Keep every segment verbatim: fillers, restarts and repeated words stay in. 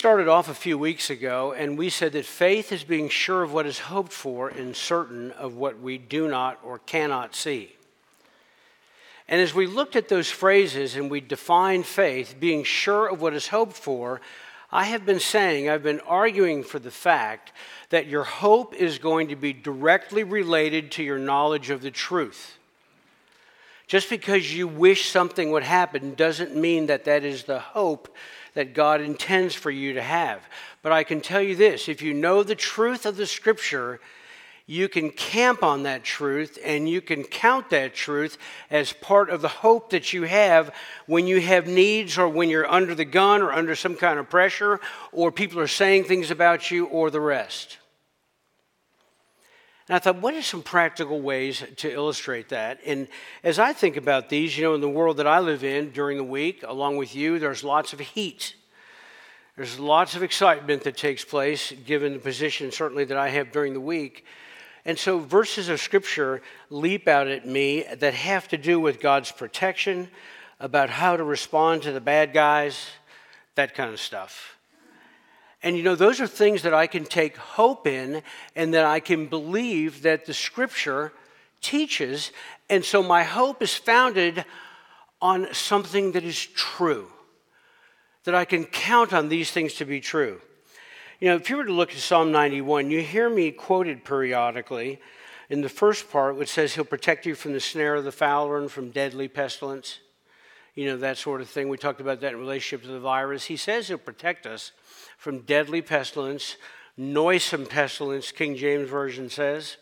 started off a few weeks ago, and we said that faith is being sure of what is hoped for and certain of what we do not or cannot see. And as we looked at those phrases and we defined faith, being sure of what is hoped for, I have been saying, I've been arguing for the fact that your hope is going to be directly related to your knowledge of the truth. Just because you wish something would happen doesn't mean that that is the hope that God intends for you to have. But I can tell you this, if you know the truth of the Scripture, you can camp on that truth and you can count that truth as part of the hope that you have when you have needs or when you're under the gun or under some kind of pressure or people are saying things about you or the rest. And I thought, what are some practical ways to illustrate that? And as I think about these, you know, in the world that I live in during the week, along with you, there's lots of heat. There's lots of excitement that takes place, given the position certainly that I have during the week. And so verses of Scripture leap out at me that have to do with God's protection, about how to respond to the bad guys, that kind of stuff. And you know, those are things that I can take hope in and that I can believe that the Scripture teaches. And so my hope is founded on something that is true, that I can count on these things to be true. You know, if you were to look at Psalm ninety-one, you hear me quoted periodically in the first part, which says he'll protect you from the snare of the fowler and from deadly pestilence. You know, that sort of thing. We talked about that in relationship to the virus. He says he'll protect us from deadly pestilence, noisome pestilence, King James Version says.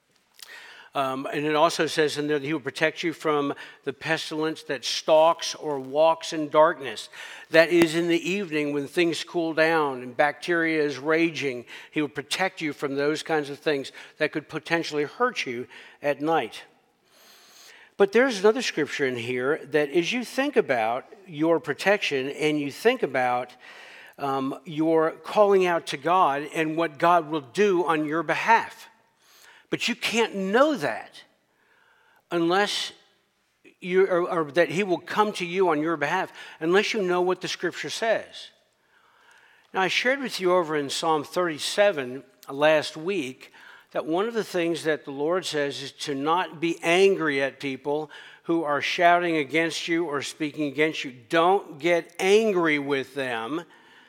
Um, and it also says in there that he will protect you from the pestilence that stalks or walks in darkness. That is in the evening when things cool down and bacteria is raging. He will protect you from those kinds of things that could potentially hurt you at night. But there's another scripture in here that as you think about your protection and you think about um, your calling out to God and what God will do on your behalf. But you can't know that unless you, or, or that he will come to you on your behalf, unless you know what the Scripture says. Now, I shared with you over in Psalm thirty-seven last week that one of the things that the Lord says is to not be angry at people who are shouting against you or speaking against you. Don't get angry with them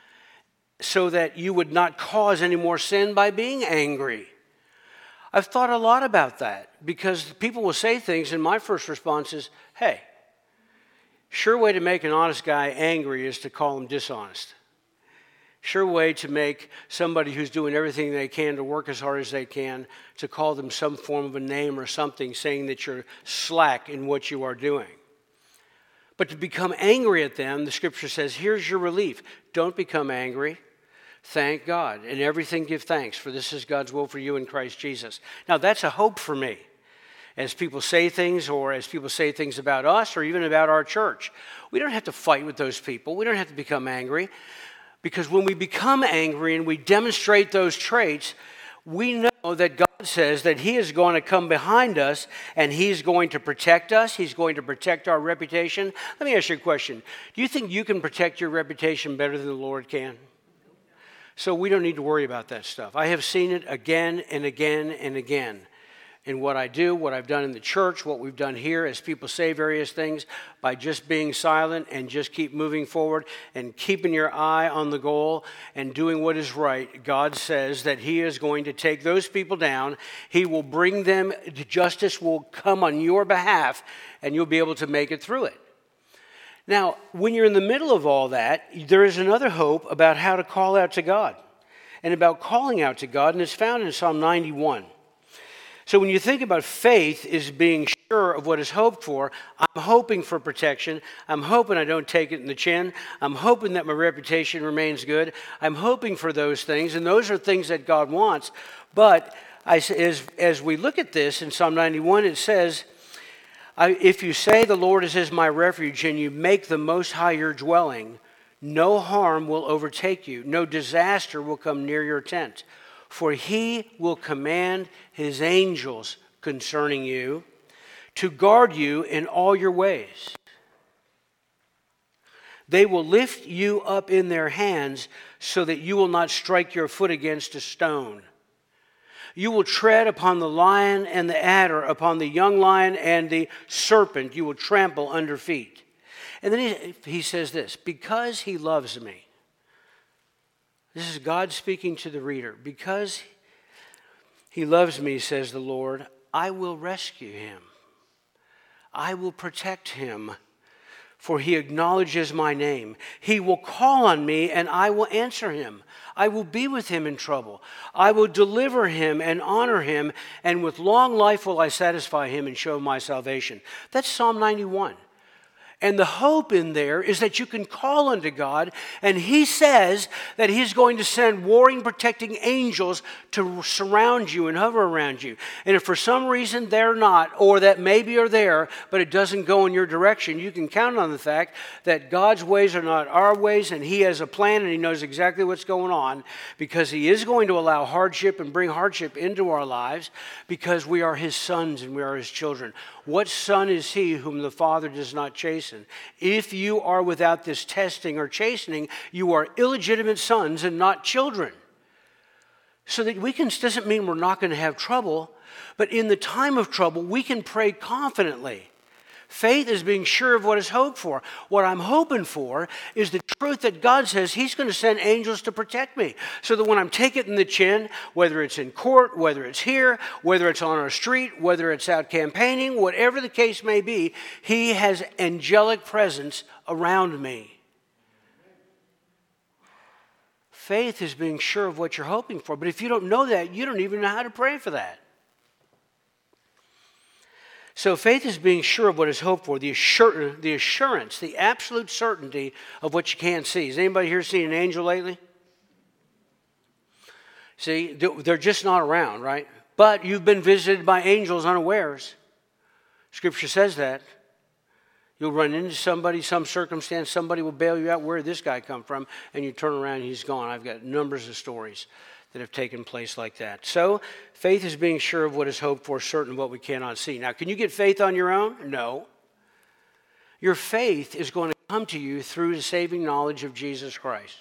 so that you would not cause any more sin by being angry. I've thought a lot about that because people will say things and my first response is, hey, sure way to make an honest guy angry is to call him dishonest. Sure way to make somebody who's doing everything they can to work as hard as they can to call them some form of a name or something saying that you're slack in what you are doing. But to become angry at them, the Scripture says, here's your relief. Don't become angry. Thank God. And everything give thanks, for this is God's will for you in Christ Jesus. Now, that's a hope for me. As people say things, or as people say things about us, or even about our church, we don't have to fight with those people. We don't have to become angry. Because when we become angry and we demonstrate those traits, we know that God says that he is going to come behind us and he's going to protect us. He's going to protect our reputation. Let me ask you a question. Do you think you can protect your reputation better than the Lord can? So we don't need to worry about that stuff. I have seen it again and again and again in what I do, what I've done in the church, what we've done here as people say various things by just being silent and just keep moving forward and keeping your eye on the goal and doing what is right. God says that he is going to take those people down. He will bring them, justice will come on your behalf, and you'll be able to make it through it. Now, when you're in the middle of all that, there is another hope about how to call out to God and about calling out to God, and it's found in Psalm ninety-one. So when you think about faith is being sure of what is hoped for, I'm hoping for protection. I'm hoping I don't take it in the chin. I'm hoping that my reputation remains good. I'm hoping for those things, and those are things that God wants. But I, as, as we look at this in Psalm ninety-one, it says, I, if you say the Lord is my refuge and you make the Most High your dwelling, no harm will overtake you. No disaster will come near your tent. For he will command his angels concerning you to guard you in all your ways. They will lift you up in their hands so that you will not strike your foot against a stone. You will tread upon the lion and the adder, upon the young lion and the serpent you will trample under feet. And then he, he says this, because he loves me. This is God speaking to the reader. Because he loves me, says the Lord, I will rescue him. I will protect him, for he acknowledges my name. He will call on me, and I will answer him. I will be with him in trouble. I will deliver him and honor him, and with long life will I satisfy him and show my salvation. That's Psalm ninety-one. And the hope in there is that you can call unto God, and he says that he's going to send warring, protecting angels to surround you and hover around you. And if for some reason they're not, or that maybe are there, but it doesn't go in your direction, you can count on the fact that God's ways are not our ways, and he has a plan, and he knows exactly what's going on, because he is going to allow hardship and bring hardship into our lives, because we are his sons and we are his children. What son is he whom the Father does not chasten? If you are without this testing or chastening, you are illegitimate sons and not children. So that we can, doesn't mean we're not going to have trouble, but in the time of trouble, we can pray confidently. Faith is being sure of what is hoped for. What I'm hoping for is the truth that God says he's going to send angels to protect me. So that when I'm taken in the chin, whether it's in court, whether it's here, whether it's on our street, whether it's out campaigning, whatever the case may be, he has angelic presence around me. Faith is being sure of what you're hoping for. But if you don't know that, you don't even know how to pray for that. So faith is being sure of what is hoped for, the, assur- the assurance, the absolute certainty of what you can't see. Has anybody here seen an angel lately? See, they're just not around, right? But you've been visited by angels unawares. Scripture says that. You'll run into somebody, some circumstance, somebody will bail you out. Where did this guy come from? And you turn around and he's gone. I've got numbers of stories that have taken place like that. So faith is being sure of what is hoped for, certain of what we cannot see. Now, can you get faith on your own? No. Your faith is going to come to you through the saving knowledge of Jesus Christ.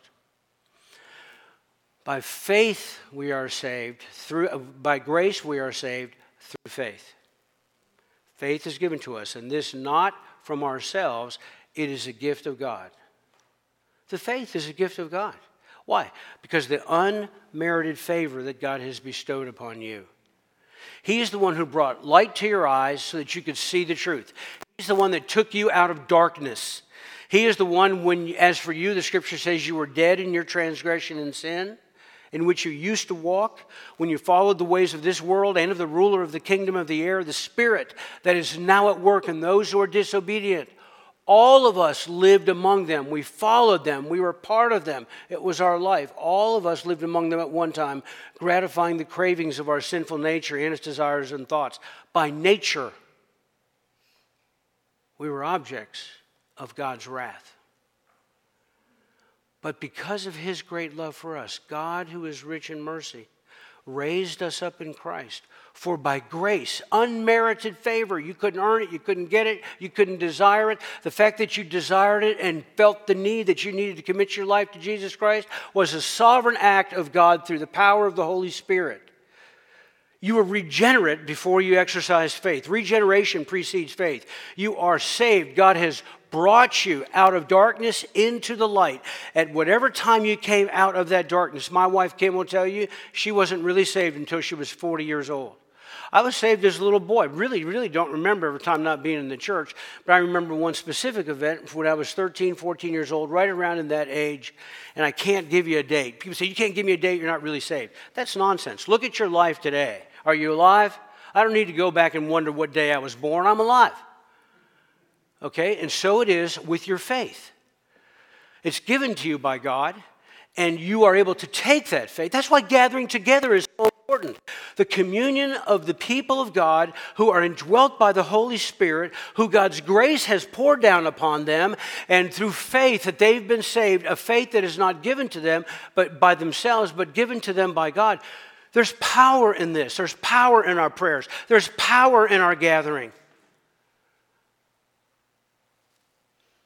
By faith we are saved. Through, by grace we are saved through faith. Faith is given to us, and this not from ourselves. It is a gift of God. The faith is a gift of God. Why? Because the unmerited favor that God has bestowed upon you. He is the one who brought light to your eyes so that you could see the truth. He's the one that took you out of darkness. He is the one when, as for you, the scripture says you were dead in your transgression and sin, in which you used to walk, when you followed the ways of this world and of the ruler of the kingdom of the air, the spirit that is now at work in those who are disobedient. All of us lived among them. We followed them. We were part of them. It was our life. All of us lived among them at one time, gratifying the cravings of our sinful nature and its desires and thoughts. By nature, we were objects of God's wrath. But because of his great love for us, God, who is rich in mercy, raised us up in Christ. For by grace, unmerited favor, you couldn't earn it, you couldn't get it, you couldn't desire it. The fact that you desired it and felt the need that you needed to commit your life to Jesus Christ was a sovereign act of God through the power of the Holy Spirit. You were regenerate before you exercised faith. Regeneration precedes faith. You are saved. God has brought you out of darkness into the light. At whatever time you came out of that darkness, my wife Kim will tell you, she wasn't really saved until she was forty years old. I was saved as a little boy. Really, really don't remember every time not being in the church, but I remember one specific event when I was thirteen, fourteen years old, right around in that age, and I can't give you a date. People say, you can't give me a date, you're not really saved. That's nonsense. Look at your life today. Are you alive? I don't need to go back and wonder what day I was born. I'm alive. Okay, and so it is with your faith. It's given to you by God, and you are able to take that faith. That's why gathering together is so important. The communion of the people of God who are indwelt by the Holy Spirit, who God's grace has poured down upon them, and through faith that they've been saved, a faith that is not given to them but by themselves, but given to them by God. There's power in this. There's power in our prayers. There's power in our gathering.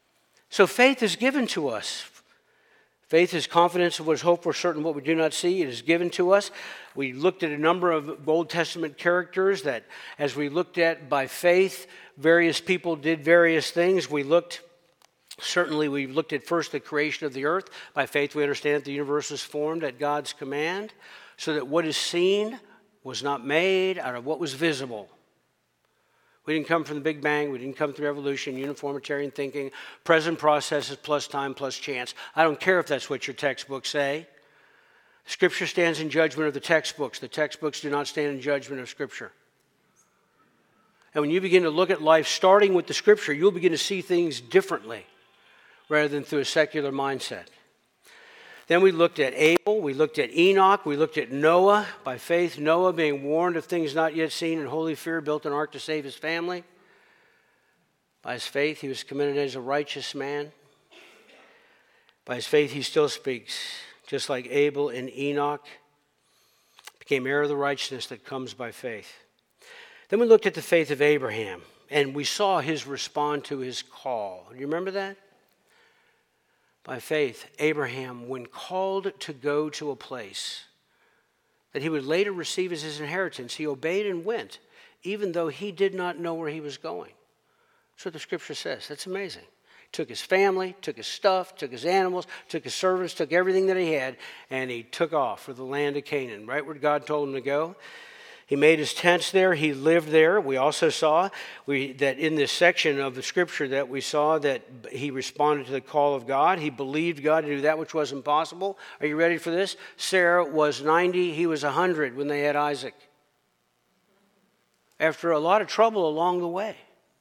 So faith is given to us. Faith is confidence of what is hoped for, certain of what we do not see. It is given to us. We looked at a number of Old Testament characters that, as we looked at by faith, various people did various things. We looked, certainly we looked at first the creation of the earth. By faith we understand that the universe was formed at God's command, so that what is seen was not made out of what was visible. We didn't come from the Big Bang. We didn't come through evolution, uniformitarian thinking, present processes plus time plus chance. I don't care if that's what your textbooks say. Scripture stands in judgment of the textbooks. The textbooks do not stand in judgment of Scripture. And when you begin to look at life starting with the Scripture, you'll begin to see things differently rather than through a secular mindset. Then we looked at Abel, we looked at Enoch, we looked at Noah. By faith, Noah, being warned of things not yet seen in holy fear, built an ark to save his family. By his faith, he was commended as a righteous man. By his faith, he still speaks, just like Abel and Enoch became heir of the righteousness that comes by faith. Then we looked at the faith of Abraham, and we saw his respond to his call. Do you remember that? By faith, Abraham, when called to go to a place that he would later receive as his inheritance, he obeyed and went, even though he did not know where he was going. That's what the Scripture says. That's amazing. Took his family, took his stuff, took his animals, took his servants, took everything that he had, and he took off for the land of Canaan, right where God told him to go. He made his tents there. He lived there. We also saw we, that in this section of the Scripture that we saw that he responded to the call of God. He believed God to do that which was impossible. Are you ready for this? Sarah was ninety. He was one hundred when they had Isaac. After a lot of trouble along the way.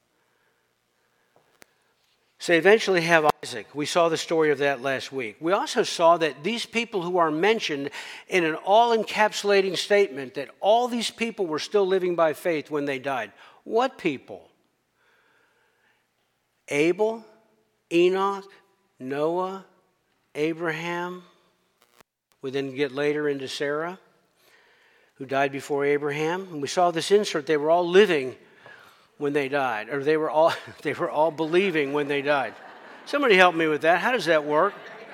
So they eventually have Isaac. We saw the story of that last week. We also saw that these people who are mentioned in an all-encapsulating statement, that all these people were still living by faith when they died. What people? Abel, Enoch, Noah, Abraham. We then get later into Sarah, who died before Abraham. And we saw this insert. They were all living when they died, or they were all they were all believing when they died. Somebody help me with that. How does that work?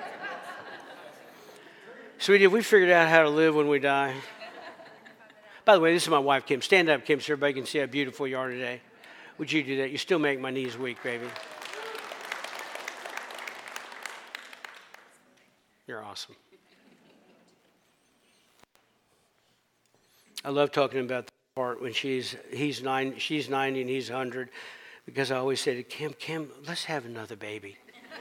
Sweetie, have we figured out how to live when we die? By the way, this is my wife, Kim. Stand up, Kim, so everybody can see how beautiful you are today. Would you do that? You still make my knees weak, baby. You're awesome. I love talking about part when she's he's nine she's ninety and he's one hundred, because I always say to Kim, Kim, let's have another baby.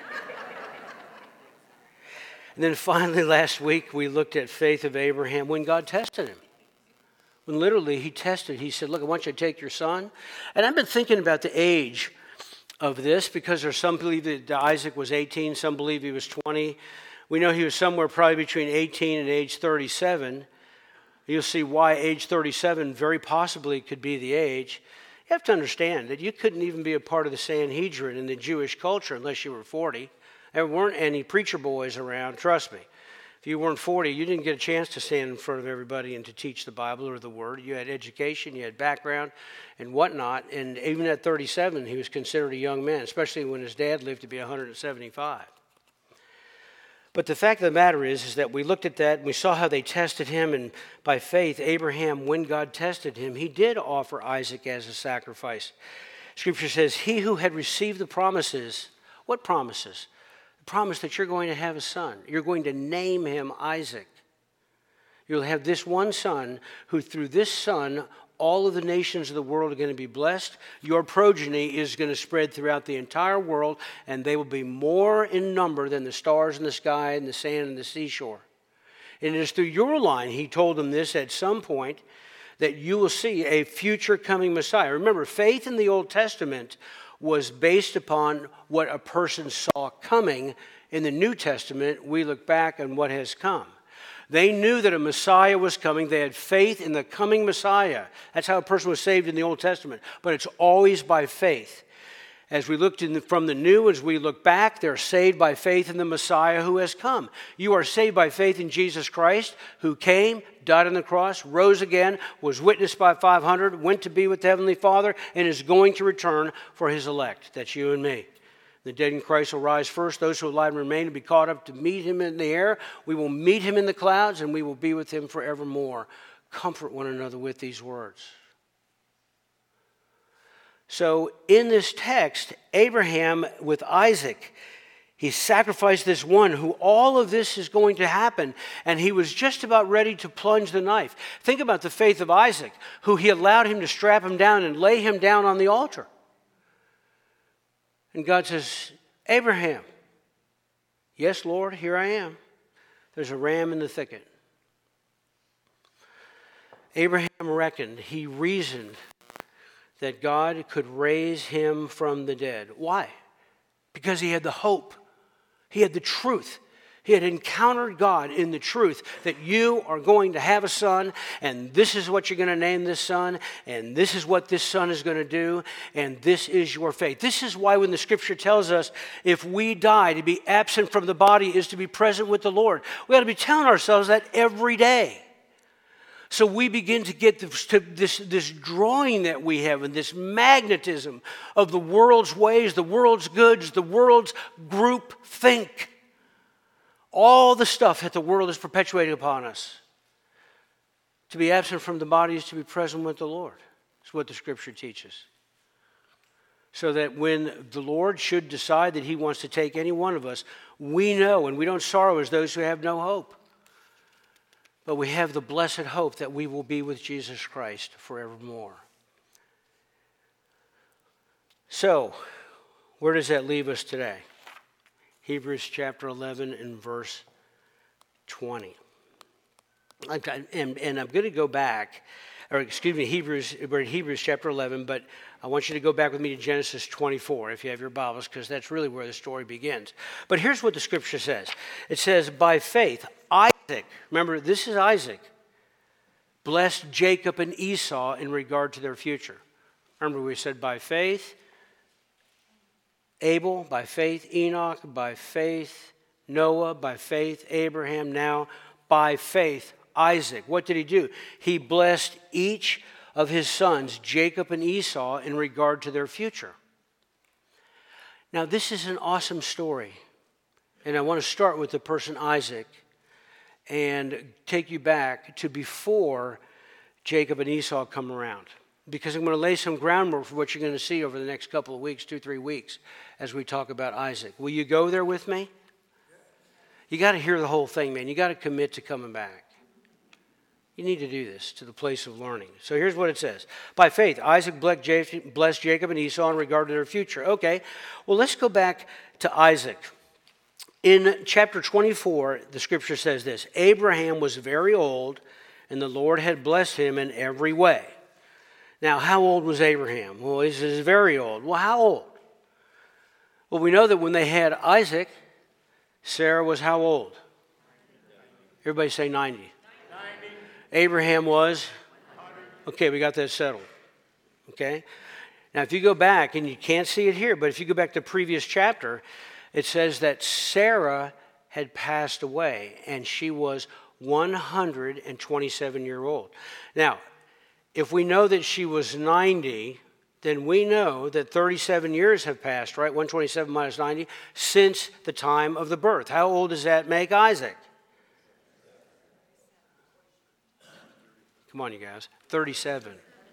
And then finally last week we looked at faith of Abraham when God tested him. When literally he tested, he said, look, I want you to take your son. And I've been thinking about the age of this, because there's some believe that Isaac was eighteen, some believe he was twenty. We know he was somewhere probably between eighteen and age thirty-seven. You'll see why age thirty-seven very possibly could be the age. You have to understand that you couldn't even be a part of the Sanhedrin in the Jewish culture unless you were forty. There weren't any preacher boys around, trust me. If you weren't forty, you didn't get a chance to stand in front of everybody and to teach the Bible or the Word. You had education, you had background, and whatnot. And even at thirty-seven, he was considered a young man, especially when his dad lived to be one hundred seventy-five. But the fact of the matter is, is that we looked at that and we saw how they tested him, and by faith, Abraham, when God tested him, he did offer Isaac as a sacrifice. Scripture says, he who had received the promises, what promises? The promise that you're going to have a son. You're going to name him Isaac. You'll have this one son who through this son, all of the nations of the world are going to be blessed. Your progeny is going to spread throughout the entire world, and they will be more in number than the stars in the sky and the sand and the seashore. And it is through your line, he told them this at some point, that you will see a future coming Messiah. Remember, faith in the Old Testament was based upon what a person saw coming. In the New Testament, we look back on what has come. They knew that a Messiah was coming. They had faith in the coming Messiah. That's how a person was saved in the Old Testament. But it's always by faith. As we looked in the, from the New, as we look back, they're saved by faith in the Messiah who has come. You are saved by faith in Jesus Christ, who came, died on the cross, rose again, was witnessed by five hundred, went to be with the Heavenly Father, and is going to return for his elect. That's you and me. The dead in Christ will rise first. Those who are alive and remain will be caught up to meet him in the air. We will meet him in the clouds, and we will be with him forevermore. Comfort one another with these words. So in this text, Abraham with Isaac, he sacrificed this one who all of this is going to happen, and he was just about ready to plunge the knife. Think about the faith of Isaac, who he allowed him to strap him down and lay him down on the altar. And God says, Abraham, yes, Lord, here I am. There's a ram in the thicket. Abraham reckoned, he reasoned that God could raise him from the dead. Why? Because he had the hope. He had the truth. He had encountered God in the truth that you are going to have a son, and this is what you're going to name this son, and this is what this son is going to do, and this is your faith. This is why when the scripture tells us if we die, to be absent from the body is to be present with the Lord. We ought to be telling ourselves that every day. So we begin to get this, to this, this drawing that we have and this magnetism of the world's ways, the world's goods, the world's group think. All the stuff that the world is perpetuating upon us. To be absent from the body is to be present with the Lord. That's what the scripture teaches. So that when the Lord should decide that he wants to take any one of us, we know and we don't sorrow as those who have no hope. But we have the blessed hope that we will be with Jesus Christ forevermore. So, where does that leave us today? Hebrews chapter eleven and verse twenty. And, and I'm going to go back, or excuse me, Hebrews, we're in Hebrews chapter eleven, but I want you to go back with me to Genesis twenty-four if you have your Bibles, because that's really where the story begins. But here's what the scripture says. It says, by faith, Isaac, remember this is Isaac, blessed Jacob and Esau in regard to their future. Remember we said by faith, Abel, by faith, Enoch, by faith, Noah, by faith, Abraham, now by faith, Isaac. What did he do? He blessed each of his sons, Jacob and Esau, in regard to their future. Now, this is an awesome story. And I want to start with the person Isaac and take you back to before Jacob and Esau come around. Because I'm going to lay some groundwork for what you're going to see over the next couple of weeks, two, three weeks, as we talk about Isaac. Will you go there with me? You got to hear the whole thing, man. You got to commit to coming back. You need to do this to the place of learning. So here's what it says. By faith, Isaac blessed Jacob and Esau in regard to their future. Okay, well, let's go back to Isaac. In chapter twenty-four, the scripture says this. Abraham was very old, and the Lord had blessed him in every way. Now, how old was Abraham? Well, he says very old. Well, how old? Well, we know that when they had Isaac, Sarah was how old? Everybody say ninety. ninety. Abraham was? Okay, we got that settled. Okay? Now, if you go back, and you can't see it here, but if you go back to the previous chapter, it says that Sarah had passed away, and she was one hundred twenty-seven years old. Now, if we know that she was ninety, then we know that thirty-seven years have passed, right? one hundred twenty-seven minus ninety, since the time of the birth. How old does that make Isaac? Come on, you guys. thirty-seven.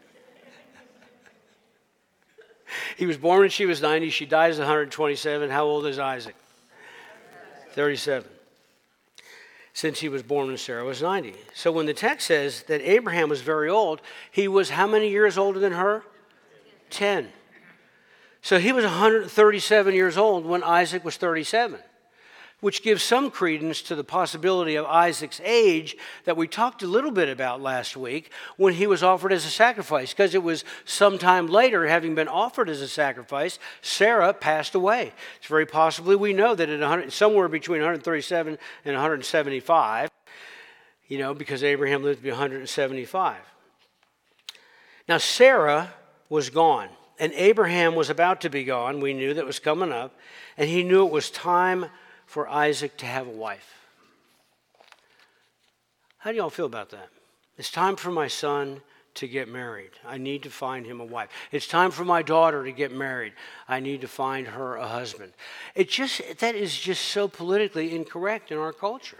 He was born when she was ninety. She dies at one hundred twenty-seven. How old is Isaac? thirty-seven. Since he was born when Sarah was ninety. So when the text says that Abraham was very old, he was how many years older than her? ten. So he was one hundred thirty-seven years old when Isaac was thirty-seven, which gives some credence to the possibility of Isaac's age that we talked a little bit about last week when he was offered as a sacrifice, because it was sometime later, having been offered as a sacrifice, Sarah passed away. It's very possibly, we know that at one hundred, somewhere between one hundred thirty-seven and one hundred seventy-five, you know, because Abraham lived to be one hundred seventy-five. Now, Sarah was gone, and Abraham was about to be gone. We knew that was coming up, and he knew it was time for Isaac to have a wife. How do y'all feel about that? It's time for my son to get married. I need to find him a wife. It's time for my daughter to get married. I need to find her a husband. It just, that is just so politically incorrect in our culture.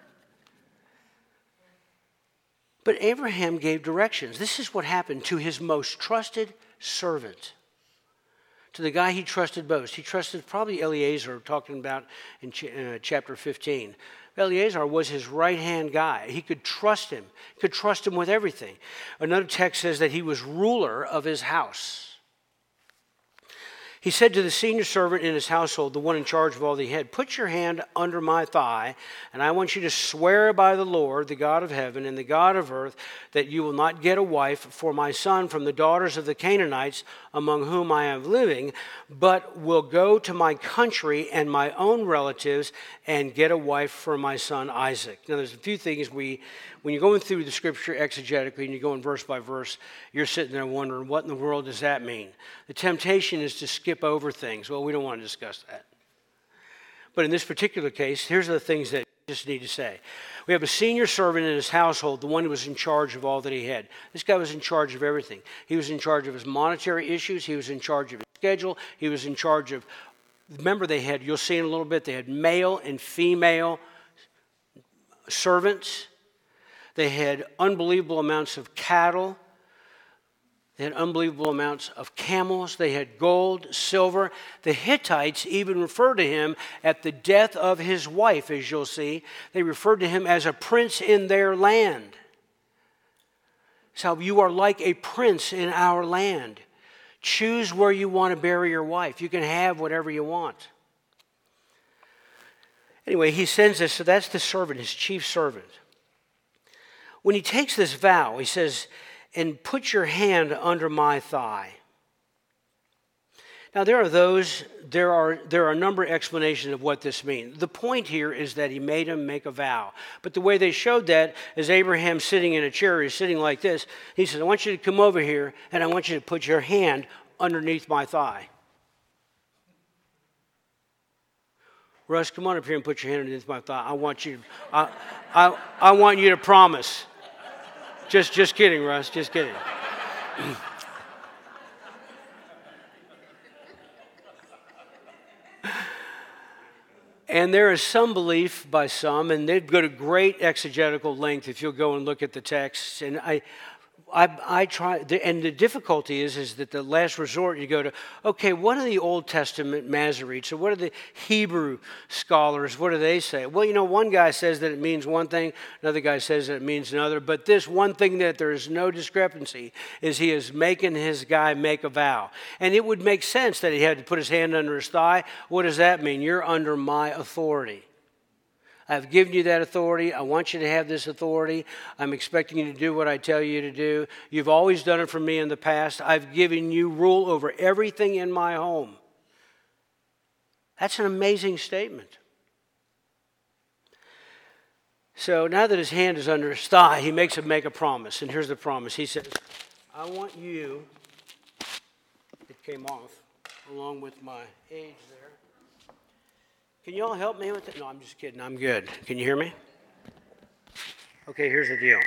But Abraham gave directions. This is what happened to his most trusted servant, to the guy he trusted most. He trusted probably Eliezer, talking about in ch- uh, chapter fifteen. Eliezer was his right-hand guy. He could trust him. He could trust him with everything. Another text says that he was ruler of his house. He said to the senior servant in his household, the one in charge of all that he had, put your hand under my thigh, and I want you to swear by the Lord, the God of heaven and the God of earth, that you will not get a wife for my son from the daughters of the Canaanites among whom I am living, but will go to my country and my own relatives and get a wife for my son Isaac. Now, there's a few things we, when you're going through the scripture exegetically and you're going verse by verse, you're sitting there wondering, what in the world does that mean? The temptation is to skip over things. Well, we don't want to discuss that. But in this particular case, here's the things that you just need to say. We have a senior servant in his household, the one who was in charge of all that he had. This guy was in charge of everything. He was in charge of his monetary issues. He was in charge of his schedule. He was in charge of, remember they had, you'll see in a little bit, they had male and female servants. They had unbelievable amounts of cattle. They had unbelievable amounts of camels. They had gold, silver. The Hittites even referred to him at the death of his wife, as you'll see. They referred to him as a prince in their land. So you are like a prince in our land. Choose where you want to bury your wife. You can have whatever you want. Anyway, he sends us, so that's the servant, his chief servant. When he takes this vow, he says, and put your hand under my thigh. Now, there are those, there are, there are a number of explanations of what this means. The point here is that he made him make a vow. But the way they showed that is Abraham sitting in a chair, he's sitting like this. He says, I want you to come over here, and I want you to put your hand underneath my thigh. Russ, come on up here and put your hand underneath my thigh. I want you, I, I, I want you to promise. Just, just kidding, Russ. Just kidding. And there is some belief by some, and they'd go to great exegetical length if you'll go and look at the texts. And I, I, I try, and the difficulty is, is that the last resort you go to, okay, what are the Old Testament Masoretes, or what are the Hebrew scholars, what do they say? Well, you know, one guy says that it means one thing, another guy says that it means another, but this one thing that there is no discrepancy is he is making his guy make a vow. And it would make sense that he had to put his hand under his thigh. What does that mean? You're under my authority. I've given you that authority. I want you to have this authority. I'm expecting you to do what I tell you to do. You've always done it for me in the past. I've given you rule over everything in my home. That's an amazing statement. So now that his hand is under his thigh, he makes him make a promise. And here's the promise. He says, I want you, it came off along with my age there. Can you all help me with it? No, I'm just kidding. I'm good. Can you hear me? Okay, here's the deal.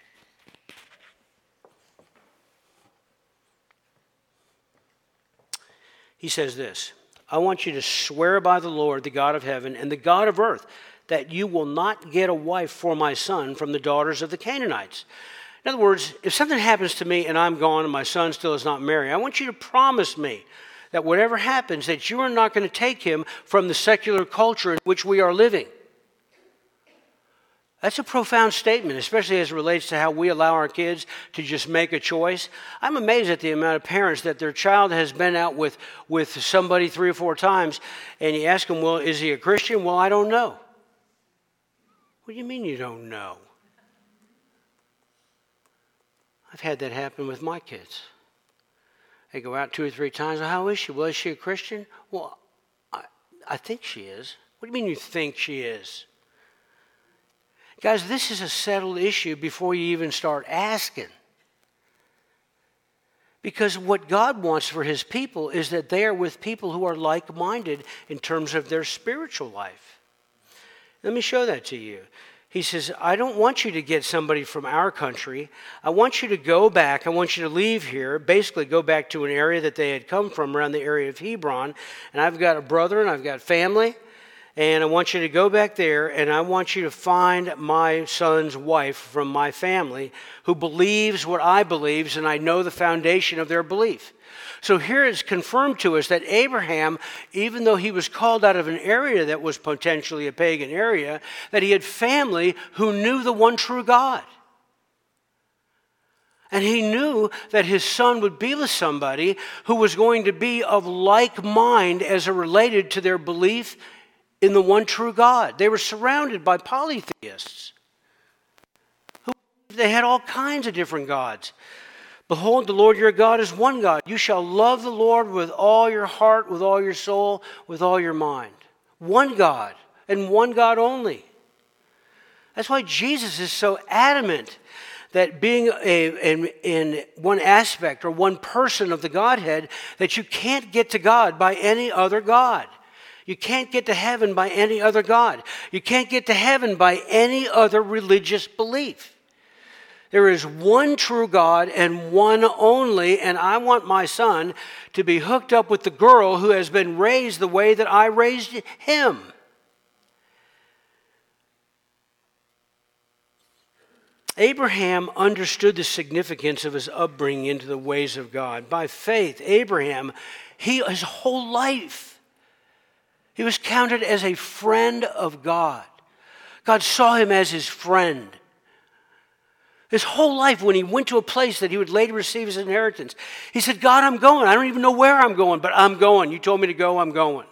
He says this, I want you to swear by the Lord, the God of heaven, and the God of earth, that you will not get a wife for my son from the daughters of the Canaanites. In other words, if something happens to me and I'm gone and my son still is not married, I want you to promise me that whatever happens, that you are not going to take him from the secular culture in which we are living. That's a profound statement, especially as it relates to how we allow our kids to just make a choice. I'm amazed at the amount of parents that their child has been out with, with somebody three or four times, and you ask them, well, is he a Christian? Well, I don't know. What do you mean you don't know? I've had that happen with my kids. They go out two or three times. Well, how is she? Well, is she a Christian? Well, I, I think she is. What do you mean you think she is? Guys, this is a settled issue before you even start asking. Because what God wants for his people is that they are with people who are like-minded in terms of their spiritual life. Let me show that to you. He says, I don't want you to get somebody from our country. I want you to go back. I want you to leave here, basically go back to an area that they had come from, around the area of Hebron. And I've got a brother and I've got family. And I want you to go back there and I want you to find my son's wife from my family who believes what I believe, and I know the foundation of their belief. So here it's confirmed to us that Abraham, even though he was called out of an area that was potentially a pagan area, that he had family who knew the one true God. And he knew that his son would be with somebody who was going to be of like mind as it related to their belief in the one true God. They were surrounded by polytheists. Who, they had all kinds of different gods. Behold, the Lord your God is one God. You shall love the Lord with all your heart, with all your soul, with all your mind. One God, and one God only. That's why Jesus is so adamant that being a, in, in one aspect or one person of the Godhead, that you can't get to God by any other God. You can't get to heaven by any other God. You can't get to heaven by any other religious belief. There is one true God and one only, and I want my son to be hooked up with the girl who has been raised the way that I raised him. Abraham understood the significance of his upbringing into the ways of God. By faith, Abraham, he, his whole life, he was counted as a friend of God. God saw him as his friend. His whole life, when he went to a place that he would later receive his inheritance, he said, God, I'm going. I don't even know where I'm going, but I'm going. You told me to go, I'm going.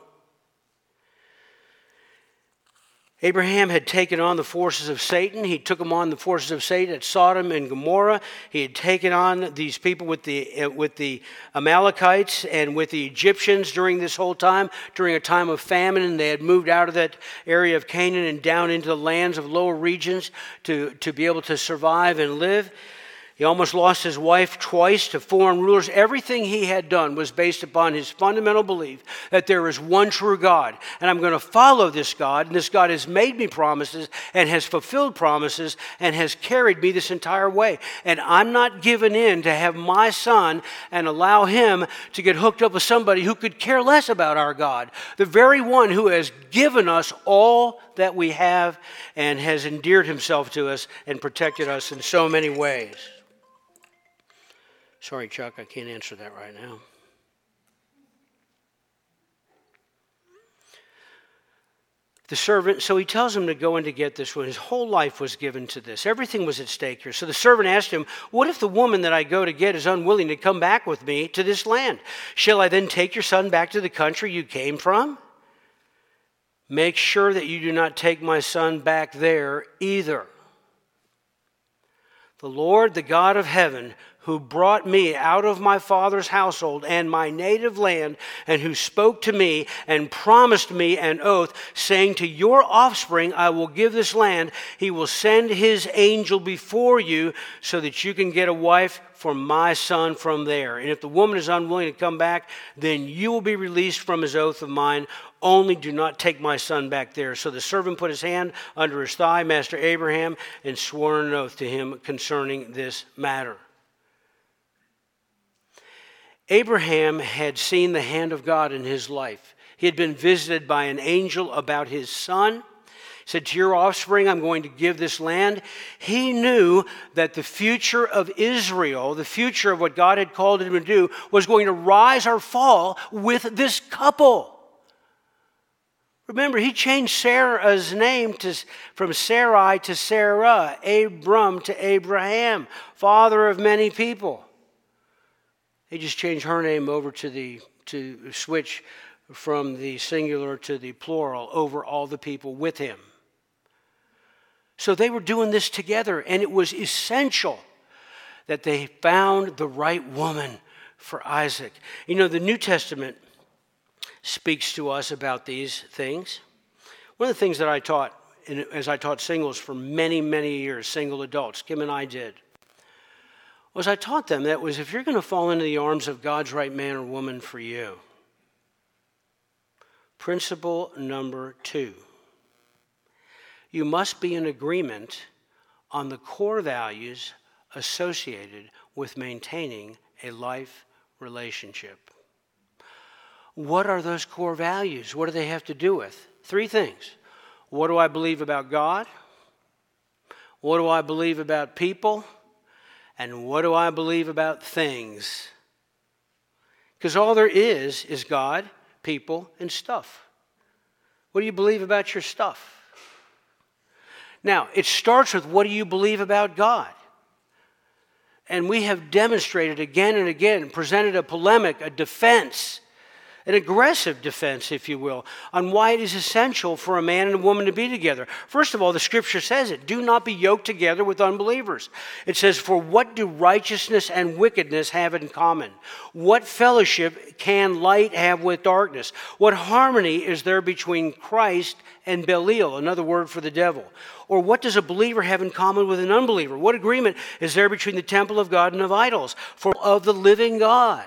Abraham had taken on the forces of Satan. He took them on the forces of Satan at Sodom and Gomorrah. He had taken on these people with the, with the Amalekites and with the Egyptians during this whole time, during a time of famine, and they had moved out of that area of Canaan and down into the lands of lower regions to, to be able to survive and live. He almost lost his wife twice to foreign rulers. Everything he had done was based upon his fundamental belief that there is one true God. And I'm going to follow this God. And this God has made me promises and has fulfilled promises and has carried me this entire way. And I'm not giving in to have my son and allow him to get hooked up with somebody who could care less about our God. The very one who has given us all that we have and has endeared himself to us and protected us in so many ways. Sorry, Chuck, I can't answer that right now. The servant, so he tells him to go in to get this one. His whole life was given to this. Everything was at stake here. So the servant asked him, what if the woman that I go to get is unwilling to come back with me to this land? Shall I then take your son back to the country you came from? Make sure that you do not take my son back there either. The Lord, the God of heaven, who brought me out of my father's household and my native land, and who spoke to me and promised me an oath, saying, to your offspring I will give this land. He will send his angel before you so that you can get a wife for my son from there. And if the woman is unwilling to come back, then you will be released from his oath of mine. Only do not take my son back there. So the servant put his hand under his thigh, Master Abraham, and swore an oath to him concerning this matter. Abraham had seen the hand of God in his life. He had been visited by an angel about his son. He said, to your offspring, I'm going to give this land. He knew that the future of Israel, the future of what God had called him to do, was going to rise or fall with this couple. Remember, he changed Sarah's name to, from Sarai to Sarah, Abram to Abraham, father of many people. He just changed her name over to the to switch from the singular to the plural over all the people with him. So they were doing this together, and it was essential that they found the right woman for Isaac. You know, the New Testament speaks to us about these things. One of the things that I taught, as I taught singles for many, many years, single adults, Kim and I did, was I taught them that was if you're going to fall into the arms of God's right man or woman for you, principle number two, You must be in agreement on the core values associated with maintaining a life relationship. What are those core values? What do they have to do with? Three things. What do I believe about God? What do I believe about people? And what do I believe about things? Because all there is is God, people, and stuff. What do you believe about your stuff? Now, it starts with what do you believe about God? And we have demonstrated again and again, presented a polemic, a defense, an aggressive defense, if you will, on why it is essential for a man and a woman to be together. First of all, the scripture says it. Do not be yoked together with unbelievers. It says, for what do righteousness and wickedness have in common? What fellowship can light have with darkness? What harmony is there between Christ and Belial, another word for the devil? Or what does a believer have in common with an unbeliever? What agreement is there between the temple of God and of idols? For of the living God.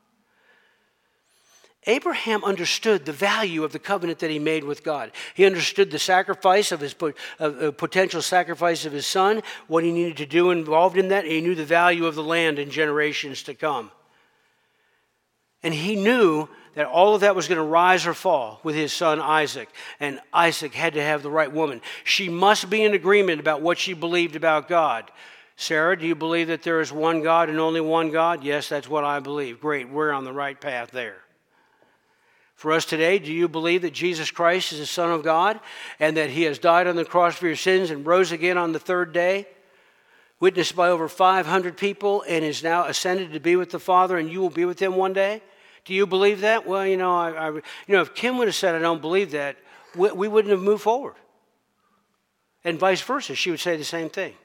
Abraham understood the value of the covenant that he made with God. He understood the sacrifice of his uh, potential sacrifice of his son, what he needed to do involved in that, and he knew the value of the land in generations to come. And he knew that all of that was going to rise or fall with his son Isaac. And Isaac had to have the right woman. She must be in agreement about what she believed about God. Sarah, do you believe that there is one God and only one God? Yes, that's what I believe. Great, we're on the right path there. For us today, do you believe that Jesus Christ is the Son of God and that he has died on the cross for your sins and rose again on the third day, witnessed by over five hundred people, and is now ascended to be with the Father, and you will be with him one day? Do you believe that? Well, you know, I, I, you know, if Kim would have said, I don't believe that, we, we wouldn't have moved forward. And vice versa, she would say the same thing.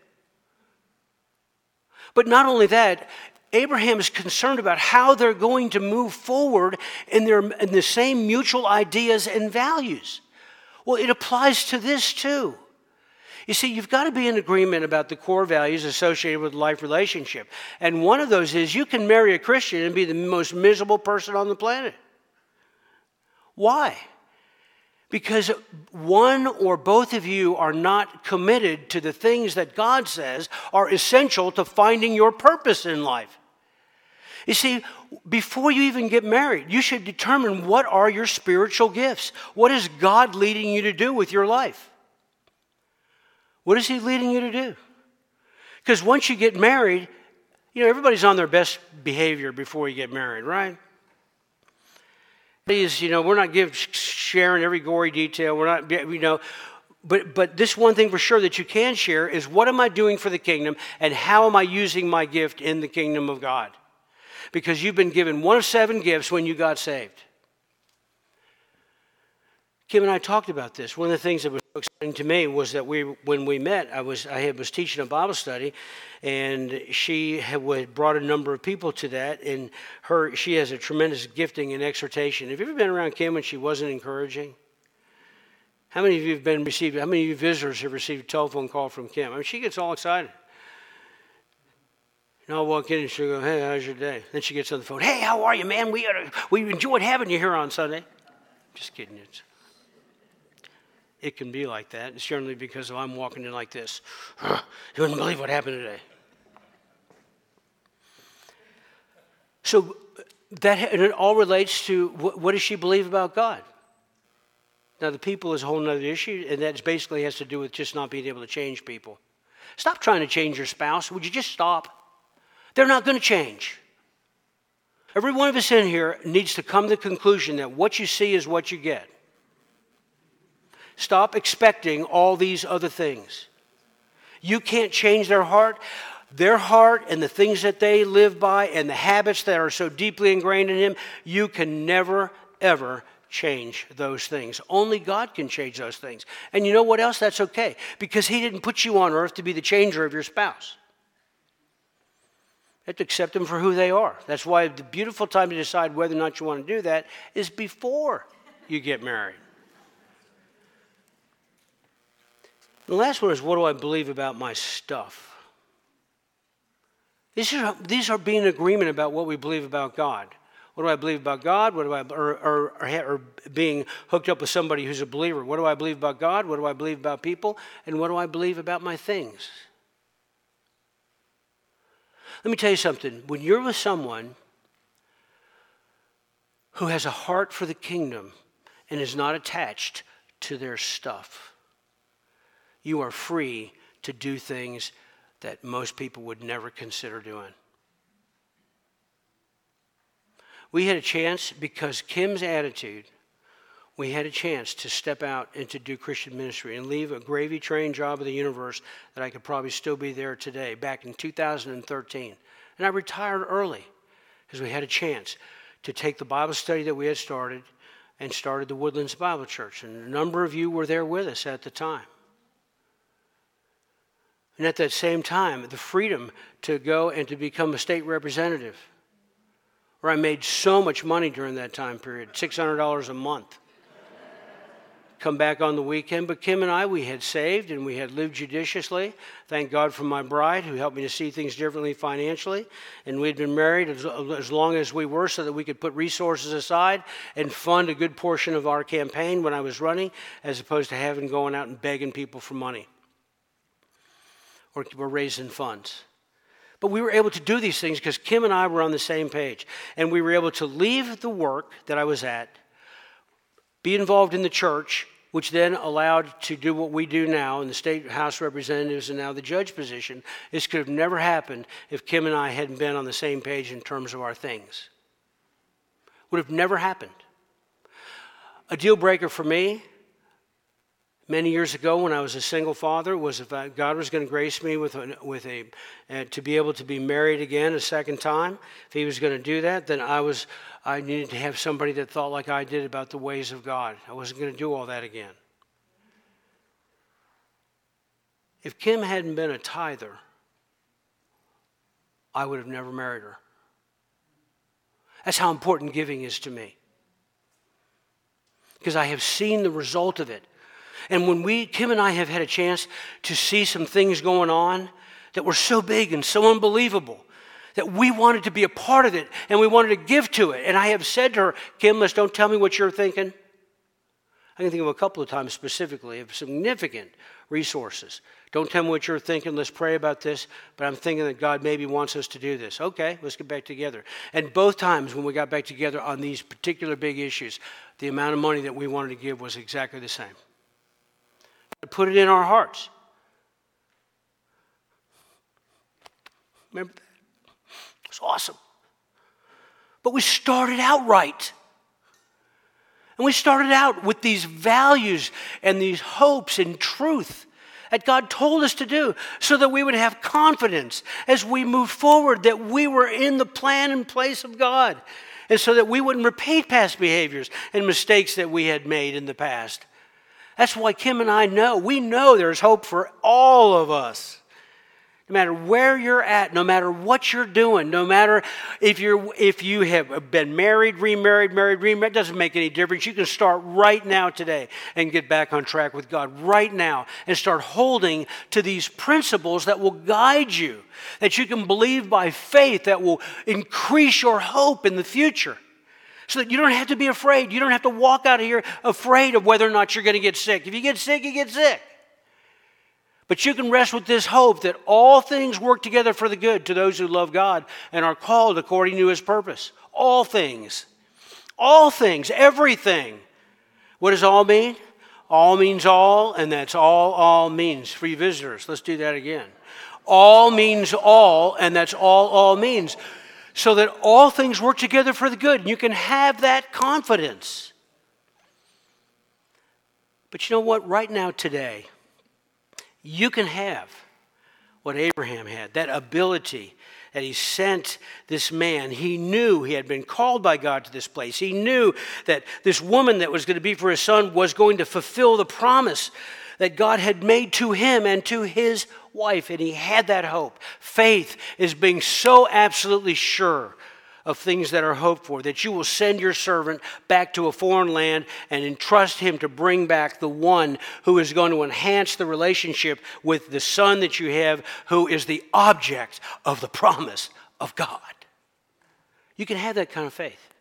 But not only that, Abraham is concerned about how they're going to move forward in, their, in the same mutual ideas and values. Well, it applies to this too. You see, you've got to be in agreement about the core values associated with life relationship. And one of those is you can marry a Christian and be the most miserable person on the planet. Why? Because one or both of you are not committed to the things that God says are essential to finding your purpose in life. You see, before you even get married, you should determine what are your spiritual gifts. What is God leading you to do with your life? What is he leading you to do? Because once you get married, you know, everybody's on their best behavior before you get married, right? Is, you know, we're not give, sharing every gory detail. We're not, you know, but but this one thing for sure that you can share is what am I doing for the kingdom and how am I using my gift in the kingdom of God? Because you've been given one of seven gifts when you got saved. Kim and I talked about this. One of the things that was so exciting to me was that we, when we met, I was I had, was teaching a Bible study, and she had brought a number of people to that. And her, she has a tremendous gifting in exhortation. Have you ever been around Kim when she wasn't encouraging? How many of you have been received? How many of you visitors have received a telephone call from Kim? I mean, she gets all excited. And I'll walk in and she'll go, "Hey, how's your day?" Then she gets on the phone. "Hey, how are you, man? We are, we enjoyed having you here on Sunday." Just kidding. It's, It can be like that. It's generally because I'm walking in like this. You wouldn't believe what happened today. So that and it all relates to what, what does she believe about God? Now the people is a whole other issue, and that basically has to do with just not being able to change people. Stop trying to change your spouse. Would you just stop? They're not going to change. Every one of us in here needs to come to the conclusion that what you see is what you get. Stop expecting all these other things. You can't change their heart. Their heart and the things that they live by and the habits that are so deeply ingrained in him, you can never, ever change those things. Only God can change those things. And you know what else? That's okay. Because he didn't put you on earth to be the changer of your spouse. You have to accept them for who they are. That's why the beautiful time to decide whether or not you want to do that is before you get married. The last one is, what do I believe about my stuff? These are, these are being in agreement about what we believe about God. What do I believe about God? What do I, or, or, or, or being hooked up with somebody who's a believer? What do I believe about God? What do I believe about people? And what do I believe about my things? Let me tell you something. When you're with someone who has a heart for the kingdom and is not attached to their stuff, you are free to do things that most people would never consider doing. We had a chance, because Kim's attitude, we had a chance to step out and to do Christian ministry and leave a gravy train job of the universe that I could probably still be there today, back in two thousand thirteen. And I retired early because we had a chance to take the Bible study that we had started and started the Woodlands Bible Church. And a number of you were there with us at the time. And at that same time, the freedom to go and to become a state representative, where I made so much money during that time period, six hundred dollars a month. Come back on the weekend. But Kim and I, we had saved and we had lived judiciously. Thank God for my bride, who helped me to see things differently financially. And we'd been married as, as long as we were, so that we could put resources aside and fund a good portion of our campaign when I was running, as opposed to having going out and begging people for money or, or raising funds. But we were able to do these things because Kim and I were on the same page. And we were able to leave the work that I was at, be involved in the church, which then allowed to do what we do now in the state house representatives and now the judge position. This could have never happened if Kim and I hadn't been on the same page in terms of our things. Would have never happened. A deal breaker for me many years ago, when I was a single father, was if I, God was going to grace me with a, with a uh, to be able to be married again a second time. If He was going to do that, then I was I needed to have somebody that thought like I did about the ways of God. I wasn't going to do all that again. If Kim hadn't been a tither, I would have never married her. That's how important giving is to me, because I have seen the result of it. And when we, Kim and I, have had a chance to see some things going on that were so big and so unbelievable that we wanted to be a part of it and we wanted to give to it. And I have said to her, Kim, let's don't tell me what you're thinking. I can think of a couple of times specifically of significant resources. Don't tell me what you're thinking. Let's pray about this. But I'm thinking that God maybe wants us to do this. Okay, let's get back together. And both times when we got back together on these particular big issues, the amount of money that we wanted to give was exactly the same. Put it in our hearts. Remember that? It was awesome. But we started out right. And we started out with these values and these hopes and truth that God told us to do, so that we would have confidence as we move forward that we were in the plan and place of God, and so that we wouldn't repeat past behaviors and mistakes that we had made in the past. That's why Kim and I know, we know there's hope for all of us. No matter where you're at, no matter what you're doing, no matter if you're if you have been married, remarried, married, remarried, it doesn't make any difference. You can start right now today and get back on track with God right now and start holding to these principles that will guide you, that you can believe by faith, that will increase your hope in the future. So that you don't have to be afraid. You don't have to walk out of here afraid of whether or not you're going to get sick. If you get sick, you get sick. But you can rest with this hope that all things work together for the good to those who love God and are called according to His purpose. All things. All things. Everything. What does all mean? All means all, and that's all all means. For you visitors, let's do that again. All means all, and that's all all means. So that all things work together for the good. And you can have that confidence. But you know what? Right now, today, you can have what Abraham had. That ability that he sent this man. He knew he had been called by God to this place. He knew that this woman that was going to be for his son was going to fulfill the promise that God had made to him and to his wife, and he had that hope. Faith is being so absolutely sure of things that are hoped for, that you will send your servant back to a foreign land and entrust him to bring back the one who is going to enhance the relationship with the son that you have, who is the object of the promise of God. You can have that kind of faith.